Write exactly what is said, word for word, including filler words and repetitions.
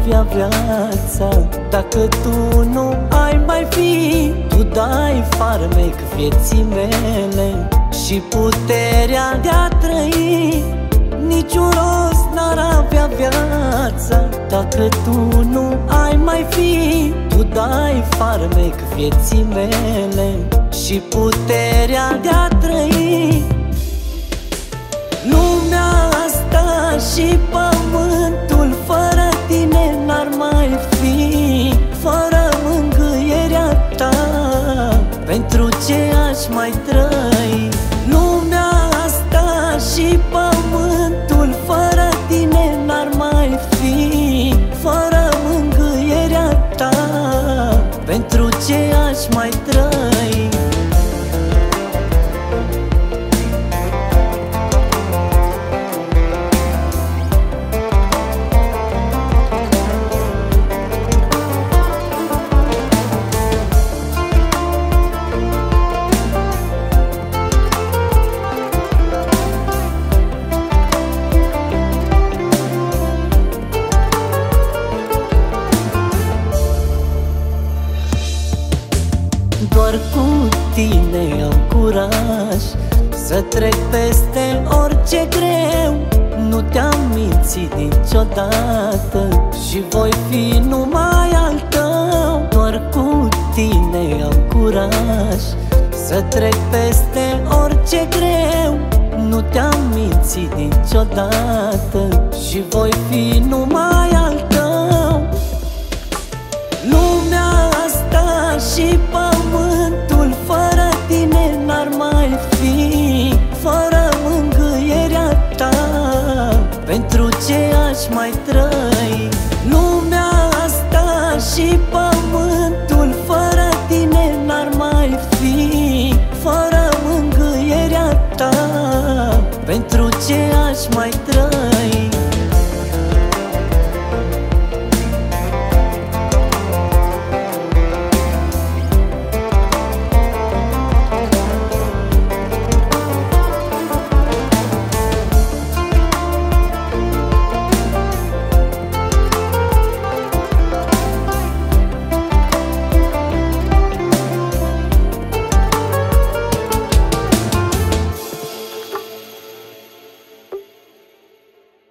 avea viața dacă tu nu ai mai fi. Tu dai farmec vieții mele și puterea de a trăi. Niciun rost n-ar avea viața dacă tu nu ai mai fi. Tu dai farmec vieții mele și puterea de a trăi. Lumea asta și pământul fără tine n-ar mai fi. Fără mângâierea ta, pentru ce aș mai trăi? Lumea asta și pământul fără tine n-ar mai fi. Fără mângâierea ta, pentru ce aș mai trăi? Doar cu tine am curaj să trec peste orice greu. Nu te-am mințit niciodată și voi fi numai al tău. Doar cu tine am curaj să trec peste orice greu. Nu te-am mințit niciodată și voi fi numai al tău. Lumea asta și pământul fără tine n-ar mai fi. Fără mângâierea ta, pentru ce aș mai trăi? Lumea asta și pământul fără tine n-ar mai fi. Fără mângâierea ta, pentru ce aș mai